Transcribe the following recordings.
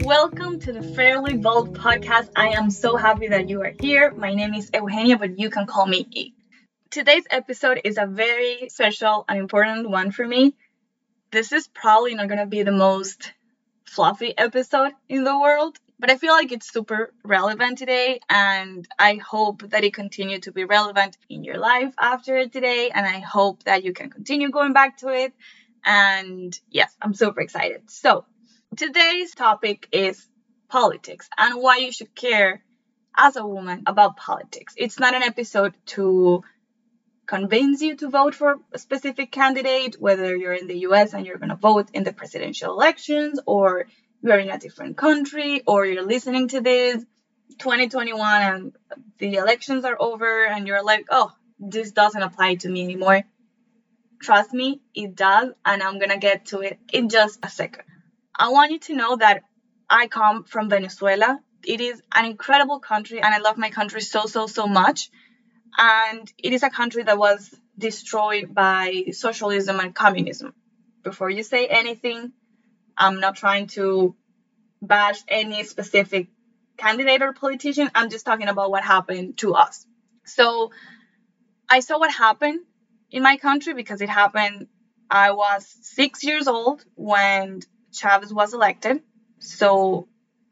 Welcome to the Fairly Bold podcast. I am so happy that you are here. My name is Eugenia, but you can call me E. Today's episode is a very special and important one for me. This is probably not going to be the most fluffy episode in the world, but I feel like it's super relevant today, and I hope that it continue to be relevant in your life after today, and I hope that you can continue going back to it. And yes, I'm super excited. So, today's topic is politics and why you should care as a woman about politics. It's not an episode to convince you to vote for a specific candidate, whether you're in the US and you're going to vote in the presidential elections, or you're in a different country, or you're listening to this 2021 and the elections are over and you're like, oh, this doesn't apply to me anymore. Trust me, it does, and I'm going to get to it in just a second. I want you to know that I come from Venezuela. It is an incredible country, and I love my country so much. And it is a country that was destroyed by socialism and communism. Before you say anything, I'm not trying to bash any specific candidate or politician. I'm just talking about what happened to us. So I saw what happened in my country because it happened. I was 6 years old when Chavez was elected. So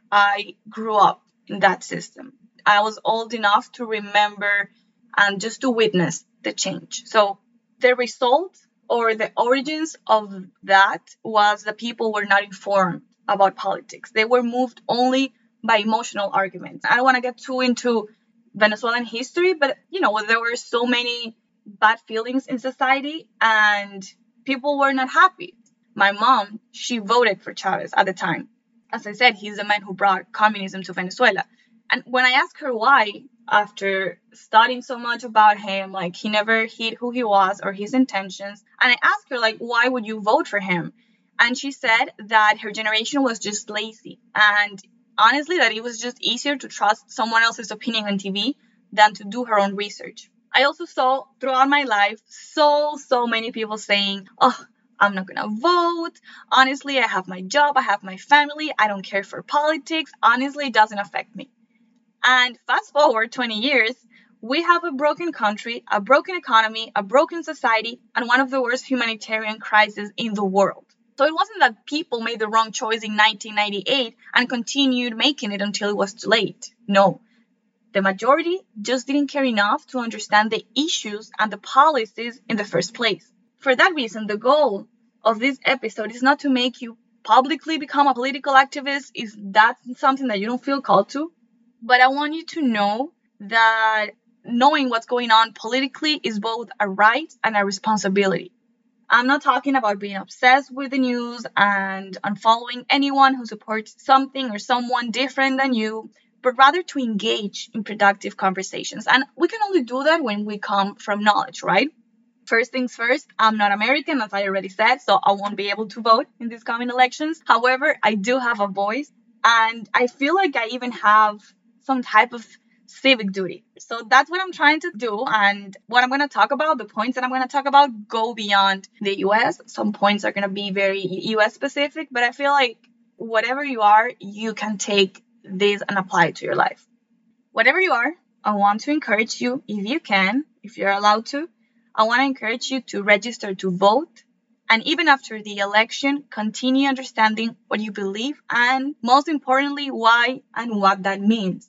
I grew up in that system. I was old enough to remember and just to witness the change. So the result or the origins of that was that people were not informed about politics. They were moved only by emotional arguments. I don't want to get too into Venezuelan history, but there were so many bad feelings in society and people were not happy. My mom, she voted for Chavez at the time. As I said, he's the man who brought communism to Venezuela. And when I asked her why, after studying so much about him, like he never hid who he was or his intentions, and I asked her, like, why would you vote for him? And she said that her generation was just lazy. And honestly, that it was just easier to trust someone else's opinion on TV than to do her own research. I also saw throughout my life so many people saying, oh, I'm not going to vote. Honestly, I have my job. I have my family. I don't care for politics. Honestly, it doesn't affect me. And fast forward 20 years, we have a broken country, a broken economy, a broken society, and one of the worst humanitarian crises in the world. So it wasn't that people made the wrong choice in 1998 and continued making it until it was too late. No. The majority just didn't care enough to understand the issues and the policies in the first place. For that reason, the goal of this episode is not to make you publicly become a political activist if that's something that you don't feel called to. But I want you to know that knowing what's going on politically is both a right and a responsibility. I'm not talking about being obsessed with the news and unfollowing anyone who supports something or someone different than you, but rather to engage in productive conversations. And we can only do that when we come from knowledge, right? First things first, I'm not American, as I already said, so I won't be able to vote in these coming elections. However, I do have a voice, and I feel like I even have some type of civic duty. So that's what I'm trying to do. And what I'm going to talk about, the points that I'm going to talk about, go beyond the US. Some points are going to be very US specific, but I feel like whatever you are, you can take this and apply it to your life. Whatever you are, I want to encourage you, if you can, if you're allowed to, I want to encourage you to register to vote. And even after the election, continue understanding what you believe and, most importantly, why and what that means.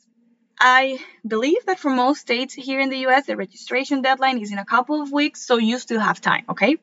I believe that for most states here in the US, the registration deadline is in a couple of weeks, so you still have time, okay?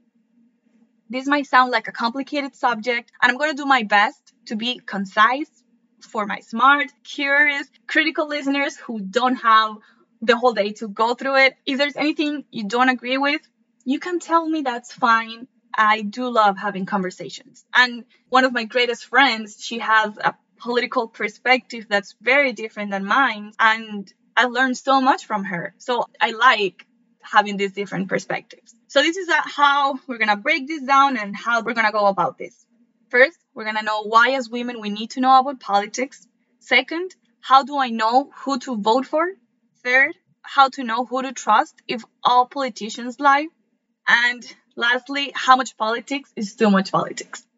This might sound like a complicated subject, and I'm going to do my best to be concise for my smart, curious, critical listeners who don't have the whole day to go through it. If there's anything you don't agree with, you can tell me, that's fine. I do love having conversations. And one of my greatest friends, she has a political perspective that's very different than mine, and I learned so much from her. So I like having these different perspectives. So this is how we're going to break this down and how we're going to go about this. First, we're going to know why as women we need to know about politics. Second, how do I know who to vote for? Third, how to know who to trust if all politicians lie. And lastly, how much politics is too much politics.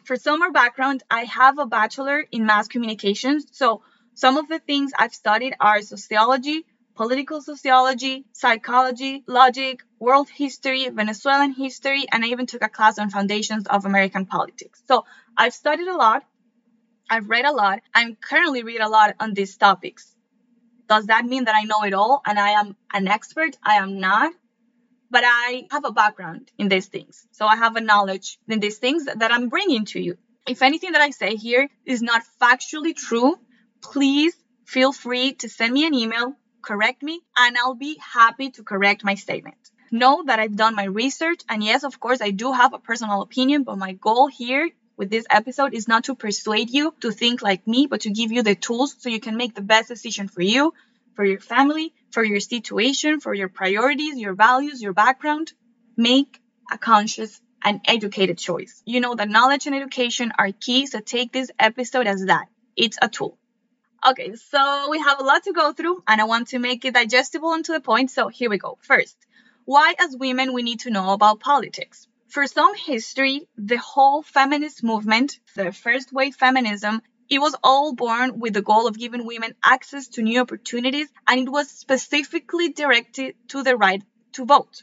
For some more background, I have a bachelor in mass communications. So some of the things I've studied are sociology, political sociology, psychology, logic, world history, Venezuelan history, and I even took a class on foundations of American politics. So I've studied a lot. I've read a lot. I'm currently reading a lot on these topics. Does that mean that I know it all and I am an expert? I am not. But I have a background in these things. So I have a knowledge in these things that I'm bringing to you. If anything that I say here is not factually true, please feel free to send me an email, correct me, and I'll be happy to correct my statement. Know that I've done my research, and yes, of course, I do have a personal opinion, but my goal here with this episode is not to persuade you to think like me, but to give you the tools so you can make the best decision for you, for your family, for your situation, for your priorities, your values, your background. Make a conscious and educated choice. You know that knowledge and education are key, so take this episode as that. It's a tool. Okay, so we have a lot to go through, and I want to make it digestible and to the point, so here we go. First, why as women we need to know about politics. For some history, the whole feminist movement, the first wave feminism, it was all born with the goal of giving women access to new opportunities, and it was specifically directed to the right to vote.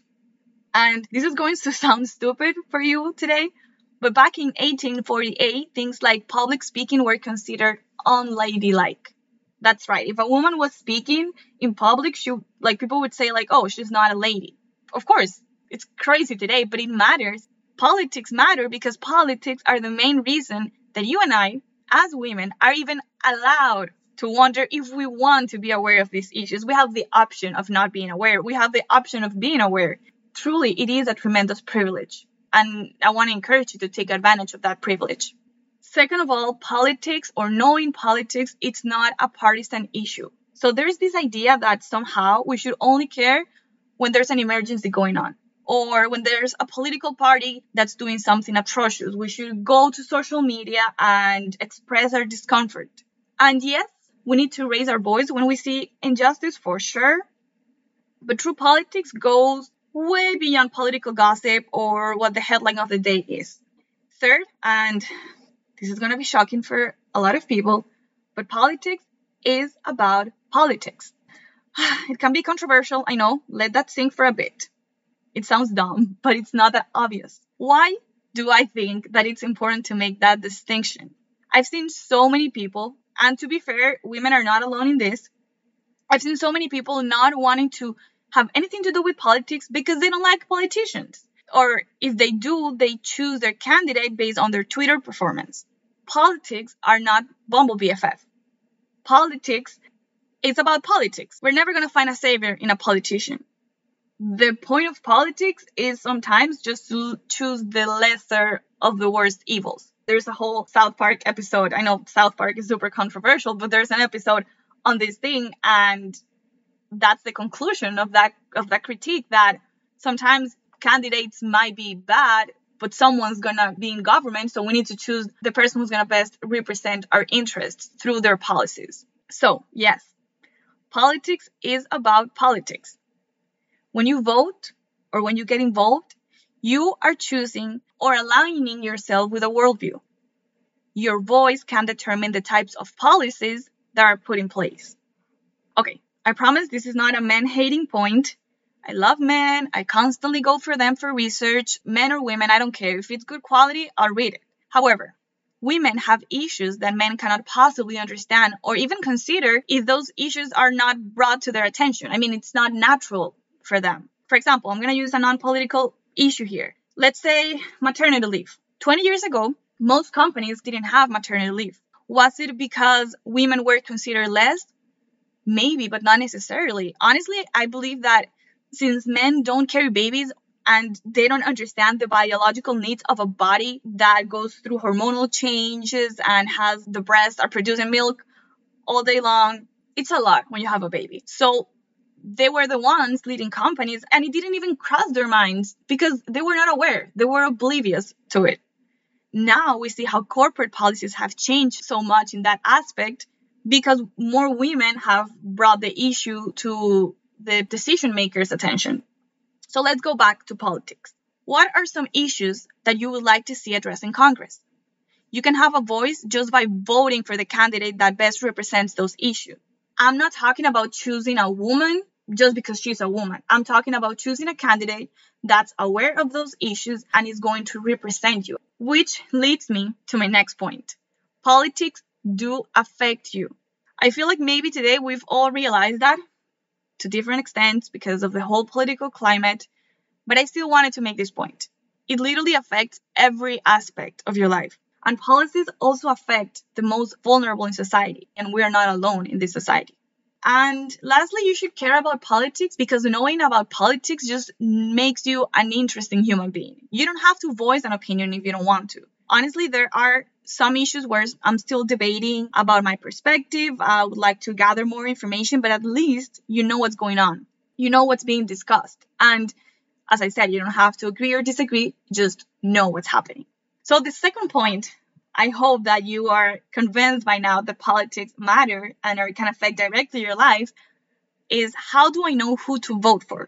And this is going to sound stupid for you today, but back in 1848, things like public speaking were considered unladylike. That's right. If a woman was speaking in public, people would say oh, she's not a lady. Of course, it's crazy today, but it matters. Politics matter because politics are the main reason that you and I, as women, are even allowed to wonder if we want to be aware of these issues. We have the option of not being aware. We have the option of being aware. Truly, it is a tremendous privilege. And I want to encourage you to take advantage of that privilege. Second of all, politics or knowing politics, it's not a partisan issue. So there's this idea that somehow we should only care when there's an emergency going on, or when there's a political party that's doing something atrocious. We should go to social media and express our discomfort. And yes, we need to raise our voice when we see injustice, for sure. But true politics goes way beyond political gossip or what the headline of the day is. Third, and this is going to be shocking for a lot of people, but politics is about politics. It can be controversial, I know. Let that sink for a bit. It sounds dumb, but it's not that obvious. Why do I think that it's important to make that distinction? I've seen so many people, and to be fair, women are not alone in this. I've seen so many people not wanting to have anything to do with politics because they don't like politicians. Or if they do, they choose their candidate based on their Twitter performance. Politics are not Bumble BFF. Politics is about politics. We're never going to find a savior in a politician. The point of politics is sometimes just to choose the lesser of the worst evils. There's a whole South Park episode. I know South Park is super controversial, but there's an episode on this thing, and that's the conclusion of that critique, that sometimes candidates might be bad, but someone's gonna be in government, so we need to choose the person who's gonna best represent our interests through their policies. So yes, politics is about politics. When you vote or when you get involved, you are choosing or aligning yourself with a worldview. Your voice can determine the types of policies that are put in place. Okay, I promise this is not a man-hating point. I love men. I constantly go for them for research. Men or women, I don't care. If it's good quality, I'll read it. However, women have issues that men cannot possibly understand or even consider if those issues are not brought to their attention. I mean, it's not natural for them. For example, I'm going to use a non-political issue here. Let's say maternity leave. 20 years ago, most companies didn't have maternity leave. Was it because women were considered less? Maybe, but not necessarily. Honestly, I believe that since men don't carry babies and they don't understand the biological needs of a body that goes through hormonal changes and has the breasts are producing milk all day long, it's a lot when you have a baby. So they were the ones leading companies, and it didn't even cross their minds because they were not aware. They were oblivious to it. Now we see how corporate policies have changed so much in that aspect because more women have brought the issue to the decision makers' attention. So let's go back to politics. What are some issues that you would like to see addressed in Congress? You can have a voice just by voting for the candidate that best represents those issues. I'm not talking about choosing a woman just because she's a woman. I'm talking about choosing a candidate that's aware of those issues and is going to represent you. Which leads me to my next point. Politics do affect you. I feel like maybe today we've all realized that to different extents because of the whole political climate, but I still wanted to make this point. It literally affects every aspect of your life. And policies also affect the most vulnerable in society, and we are not alone in this society. And lastly, you should care about politics because knowing about politics just makes you an interesting human being. You don't have to voice an opinion if you don't want to. Honestly, there are some issues where I'm still debating about my perspective. I would like to gather more information, but at least you know what's going on. You know what's being discussed. And as I said, you don't have to agree or disagree, just know what's happening. So the second point, I hope that you are convinced by now that politics matter and or can affect directly your life, is how do I know who to vote for?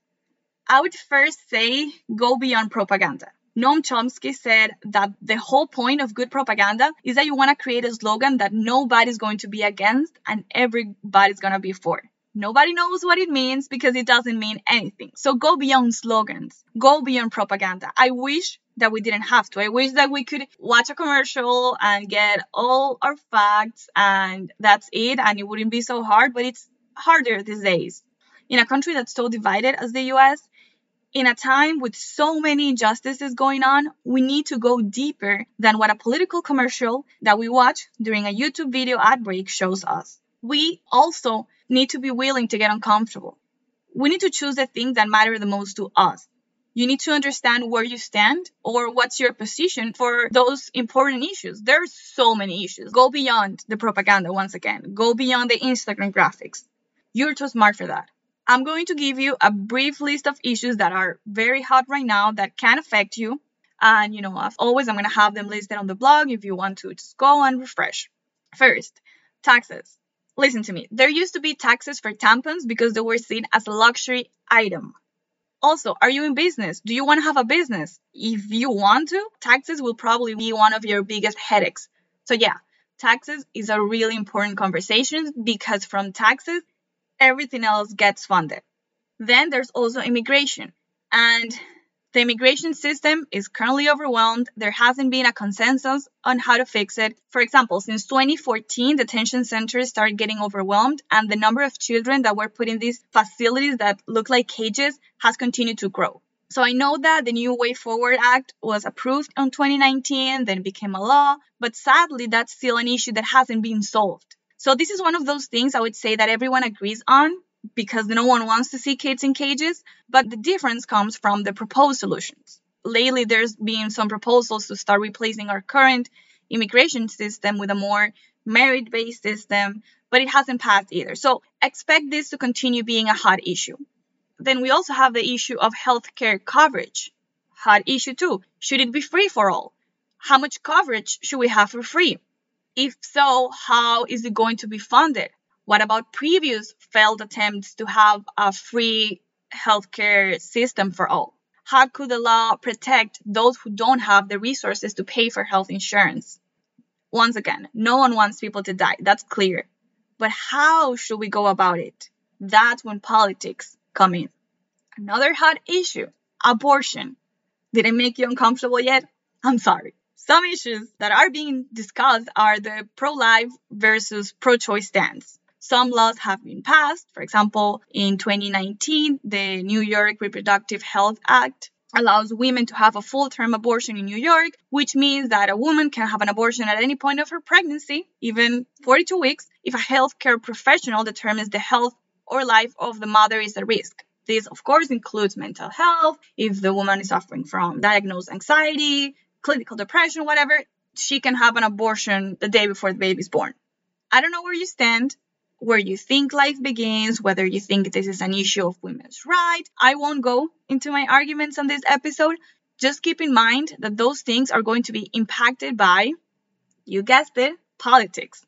I would first say go beyond propaganda. Noam Chomsky said that the whole point of good propaganda is that you want to create a slogan that nobody's going to be against and everybody's going to be for. Nobody knows what it means because it doesn't mean anything. So go beyond slogans. Go beyond propaganda. I wish that we didn't have to. I wish that we could watch a commercial and get all our facts and that's it, and it wouldn't be so hard, but it's harder these days. In a country that's so divided as the US, in a time with so many injustices going on, we need to go deeper than what a political commercial that we watch during a YouTube video ad break shows us. We also need to be willing to get uncomfortable. We need to choose the things that matter the most to us. You need to understand where you stand or what's your position for those important issues. There are so many issues. Go beyond the propaganda once again. Go beyond the Instagram graphics. You're too smart for that. I'm going to give you a brief list of issues that are very hot right now that can affect you. And, as always, I'm going to have them listed on the blog if you want to just go and refresh. First, taxes. Listen to me. There used to be taxes for tampons because they were seen as a luxury item. Also, are you in business? Do you want to have a business? If you want to, taxes will probably be one of your biggest headaches. So yeah, taxes is a really important conversation because from taxes, everything else gets funded. Then there's also immigration. And the immigration system is currently overwhelmed. There hasn't been a consensus on how to fix it. For example, since 2014, detention centers started getting overwhelmed, and the number of children that were put in these facilities that look like cages has continued to grow. So I know that the new Way Forward Act was approved in 2019, then became a law, but sadly, that's still an issue that hasn't been solved. So this is one of those things I would say that everyone agrees on, because no one wants to see kids in cages, but the difference comes from the proposed solutions. Lately, there's been some proposals to start replacing our current immigration system with a more merit-based system, but it hasn't passed either. So expect this to continue being a hot issue. Then we also have the issue of healthcare coverage. Hot issue too. Should it be free for all? How much coverage should we have for free? If so, how is it going to be funded? What about previous failed attempts to have a free healthcare system for all? How could the law protect those who don't have the resources to pay for health insurance? Once again, no one wants people to die. That's clear. But how should we go about it? That's when politics come in. Another hot issue, abortion. Did I make you uncomfortable yet? I'm sorry. Some issues that are being discussed are the pro-life versus pro-choice stance. Some laws have been passed. For example, in 2019, the New York Reproductive Health Act allows women to have a full-term abortion in New York, which means that a woman can have an abortion at any point of her pregnancy, even 42 weeks, if a healthcare professional determines the health or life of the mother is at risk. This, of course, includes mental health. If the woman is suffering from diagnosed anxiety, clinical depression, whatever, she can have an abortion the day before the baby is born. I don't know where you stand, where you think life begins, whether you think this is an issue of women's rights. I won't go into my arguments on this episode. Just keep in mind that those things are going to be impacted by, you guessed it, politics.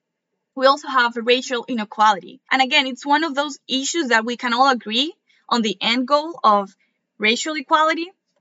We also have racial inequality. And again, it's one of those issues that we can all agree on the end goal of racial equality,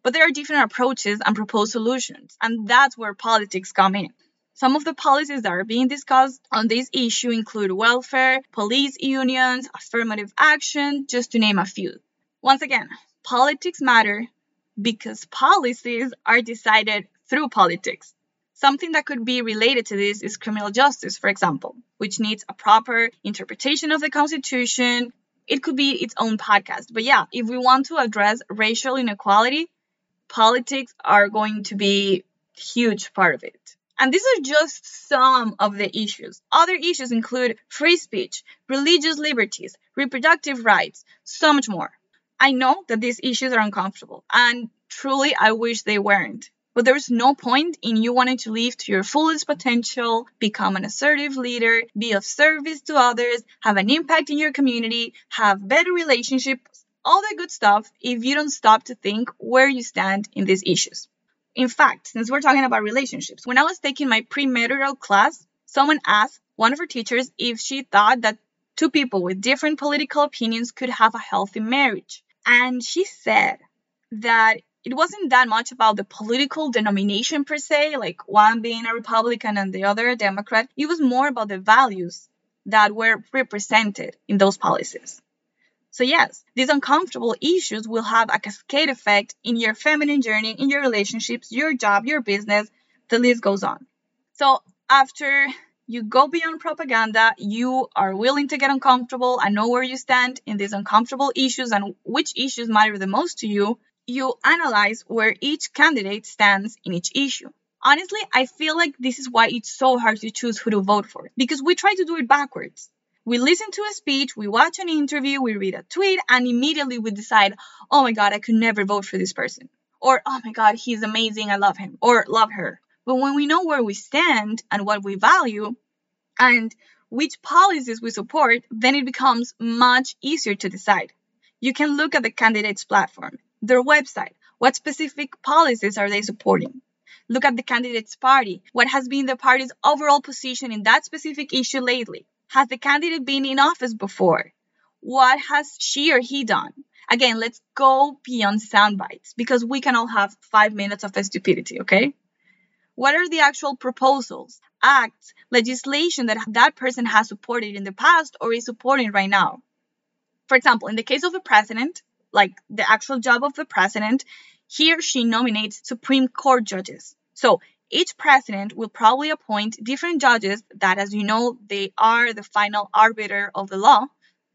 But there are different approaches and proposed solutions, and that's where politics come in. Some of the policies that are being discussed on this issue include welfare, police unions, affirmative action, just to name a few. Once again, politics matter because policies are decided through politics. Something that could be related to this is criminal justice, for example, which needs a proper interpretation of the Constitution. It could be its own podcast. But yeah, if we want to address racial inequality, politics are going to be a huge part of it. And these are just some of the issues. Other issues include free speech, religious liberties, reproductive rights, so much more. I know that these issues are uncomfortable, and truly I wish they weren't. But there's no point in you wanting to live to your fullest potential, become an assertive leader, be of service to others, have an impact in your community, have better relationships, all that good stuff if you don't stop to think where you stand in these issues. In fact, since we're talking about relationships, when I was taking my premarital class, someone asked one of her teachers if she thought that two people with different political opinions could have a healthy marriage. And she said that it wasn't that much about the political denomination per se, like one being a Republican and the other a Democrat. It was more about the values that were represented in those policies. So yes, these uncomfortable issues will have a cascade effect in your feminine journey, in your relationships, your job, your business, the list goes on. So after you go beyond propaganda, you are willing to get uncomfortable and know where you stand in these uncomfortable issues and which issues matter the most to you, you analyze where each candidate stands in each issue. Honestly, I feel like this is why it's so hard to choose who to vote for, because we try to do it backwards. We listen to a speech, we watch an interview, we read a tweet, and immediately we decide, oh my God, I could never vote for this person. Or, oh my God, he's amazing, I love him, or love her. But when we know where we stand and what we value and which policies we support, then it becomes much easier to decide. You can look at the candidate's platform, their website, what specific policies are they supporting? Look at the candidate's party, what has been the party's overall position in that specific issue lately? Has the candidate been in office before? What has she or he done? Again, let's go beyond sound bites because we can all have 5 minutes of stupidity, okay? What are the actual proposals, acts, legislation that that person has supported in the past or is supporting right now? For example, in the case of the president, like the actual job of the president, he or she nominates Supreme Court judges. So each president will probably appoint different judges that, as you know, they are the final arbiter of the law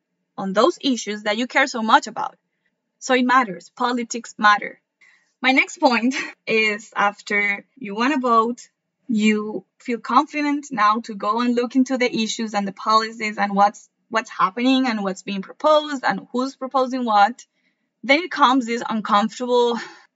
on those issues that you care so much about. So it matters. Politics matter. My next point is after you want to vote, you feel confident now to go and look into the issues and the policies and what's happening and what's being proposed and who's proposing what. Then it comes this uncomfortable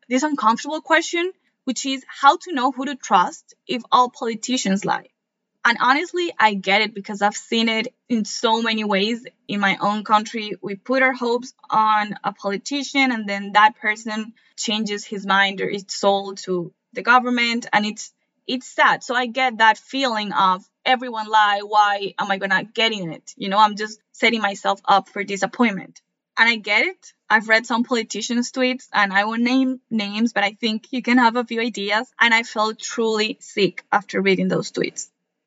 question, which is how to know who to trust if all politicians lie. And honestly, I get it because I've seen it in so many ways in my own country. We put our hopes on a politician and then that person changes his mind or is sold to the government and it's sad. So I get that feeling of everyone lie. Why am I going to get in it? I'm just setting myself up for disappointment. And I get it. I've read some politicians' tweets and I won't name names, but I think you can have a few ideas. And I felt truly sick after reading those tweets.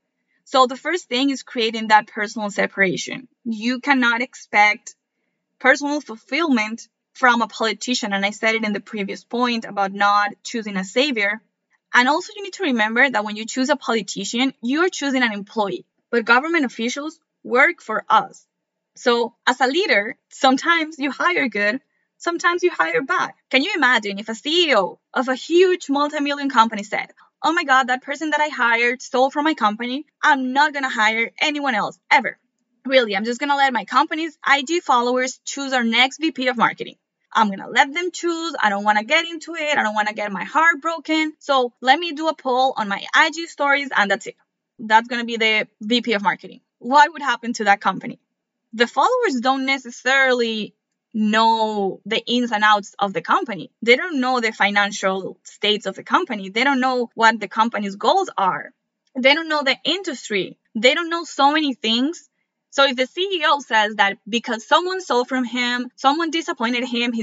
So the first thing is creating that personal separation. You cannot expect personal fulfillment from a politician. And I said it in the previous point about not choosing a savior. And also you need to remember that when you choose a politician, you are choosing an employee. But government officials work for us. So as a leader, sometimes you hire good, sometimes you hire bad. Can you imagine if a CEO of a huge multi-million company said, oh my God, that person that I hired stole from my company. I'm not going to hire anyone else ever. Really, I'm just going to let my company's IG followers choose our next VP of marketing. I'm going to let them choose. I don't want to get into it. I don't want to get my heart broken. So let me do a poll on my IG stories and that's it. That's going to be the VP of marketing. What would happen to that company? The followers don't necessarily know the ins and outs of the company. They don't know the financial states of the company. They don't know what the company's goals are. They don't know the industry. They don't know so many things. So if the CEO says that because someone stole from him, someone disappointed him, he's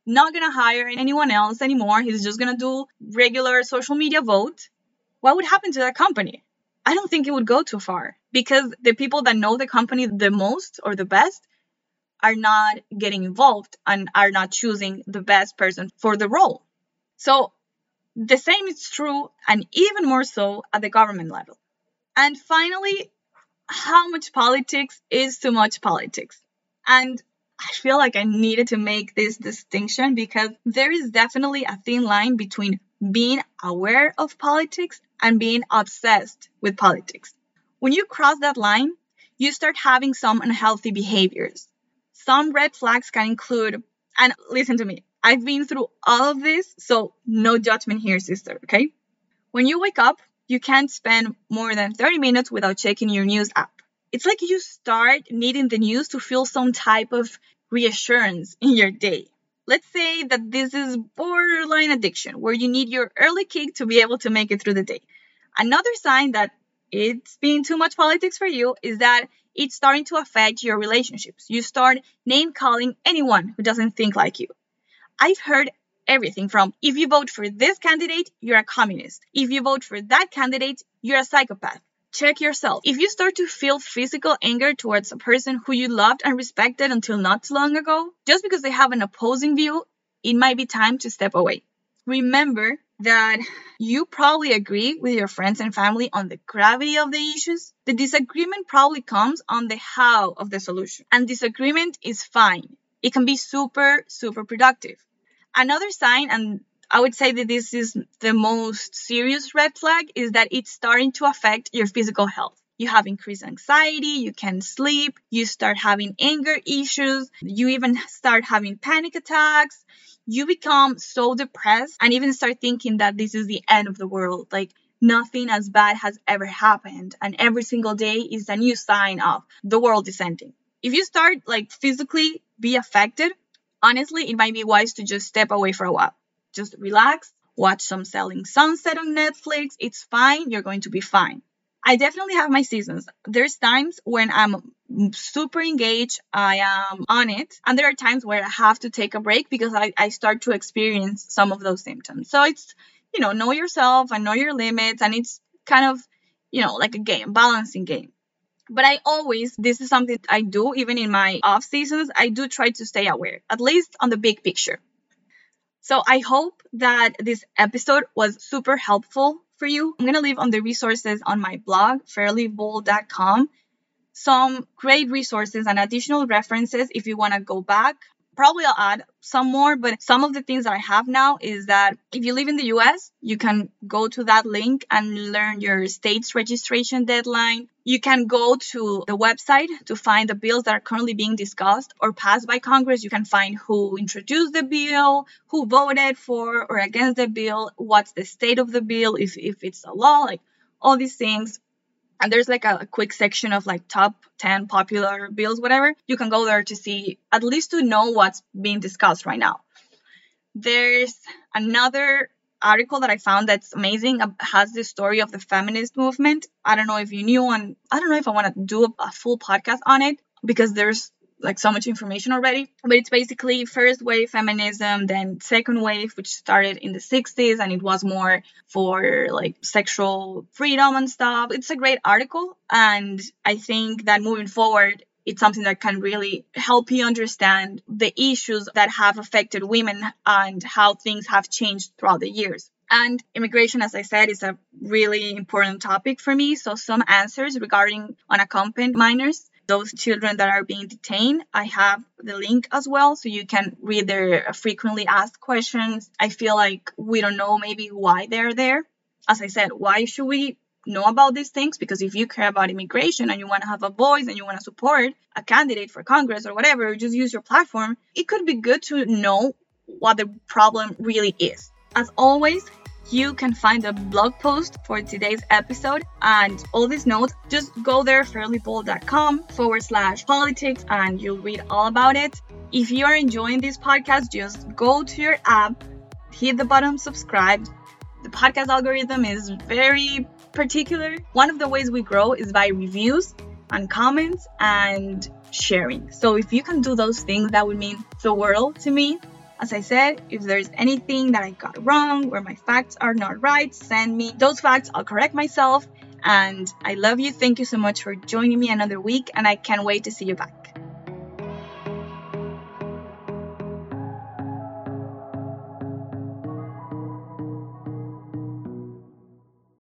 not going to hire anyone else anymore. He's just going to do regular social media vote. What would happen to that company? I don't think it would go too far because the people that know the company the most or the best are not getting involved and are not choosing the best person for the role. So the same is true, and even more so at the government level. And finally, how much politics is too much politics? And I feel like I needed to make this distinction because there is definitely a thin line between being aware of politics and being obsessed with politics. When you cross that line, you start having some unhealthy behaviors. Some red flags can include, and listen to me, I've been through all of this, so no judgment here, sister, okay? When you wake up, you can't spend more than 30 minutes without checking your news app. It's like you start needing the news to feel some type of reassurance in your day. Let's say that this is borderline addiction, where you need your early kick to be able to make it through the day. Another sign that it's being too much politics for you is that it's starting to affect your relationships. You start name calling anyone who doesn't think like you. I've heard everything from, if you vote for this candidate, you're a communist. If you vote for that candidate, you're a psychopath. Check yourself. If you start to feel physical anger towards a person who you loved and respected until not too long ago, just because they have an opposing view, it might be time to step away. Remember that you probably agree with your friends and family on the gravity of the issues. The disagreement probably comes on the how of the solution. And disagreement is fine. It can be super, super productive. Another sign, and I would say that this is the most serious red flag, is that it's starting to affect your physical health. You have increased anxiety, you can't sleep, you start having anger issues, you even start having panic attacks, you become so depressed and even start thinking that this is the end of the world. Like nothing as bad has ever happened, and every single day is a new sign of the world is ending. If you start physically be affected, honestly, it might be wise to just step away for a while. Just relax, watch some Selling Sunset on Netflix. It's fine. You're going to be fine. I definitely have my seasons. There's times when I'm super engaged. I am on it. And there are times where I have to take a break because I start to experience some of those symptoms. So it's, know yourself and know your limits. And it's kind of, like a game, balancing game. But this is something I do even in my off seasons. I do try to stay aware, at least on the big picture. So I hope that this episode was super helpful for you. I'm going to leave on the resources on my blog, fairlybold.com, some great resources and additional references if you want to go back. Probably I'll add some more, but some of the things that I have now is that if you live in the US, you can go to that link and learn your state's registration deadline. You can go to the website to find the bills that are currently being discussed or passed by Congress. You can find who introduced the bill, who voted for or against the bill, what's the state of the bill, if it's a law, all these things. And there's a quick section of top 10 popular bills, whatever. You can go there to see, at least to know what's being discussed right now. There's another article that I found that's amazing. It has the story of the feminist movement. I don't know if you knew, and I don't know if I want to do a full podcast on it because there's so much information already. But it's basically first wave feminism, then second wave, which started in the 60s, and it was more for sexual freedom and stuff. It's a great article, and I think that moving forward, it's something that can really help you understand the issues that have affected women and how things have changed throughout the years. And immigration, as I said, is a really important topic for me. So some answers regarding unaccompanied minors, those children that are being detained, I have the link as well, so you can read their frequently asked questions. I feel like we don't know maybe why they're there. As I said, why should we know about these things? Because if you care about immigration and you want to have a voice and you want to support a candidate for Congress or whatever, or just use your platform, it could be good to know what the problem really is. As always, you can find the blog post for today's episode and all these notes. Just go there, fairlybold.com/politics, and you'll read all about it. If you're enjoying this podcast, just go to your app, hit the button subscribe. The podcast algorithm is very particular. One of the ways we grow is by reviews and comments and sharing. So if you can do those things, that would mean the world to me. As I said, if there's anything that I got wrong or my facts are not right, send me those facts. I'll correct myself. And I love you. Thank you so much for joining me another week, and I can't wait to see you back.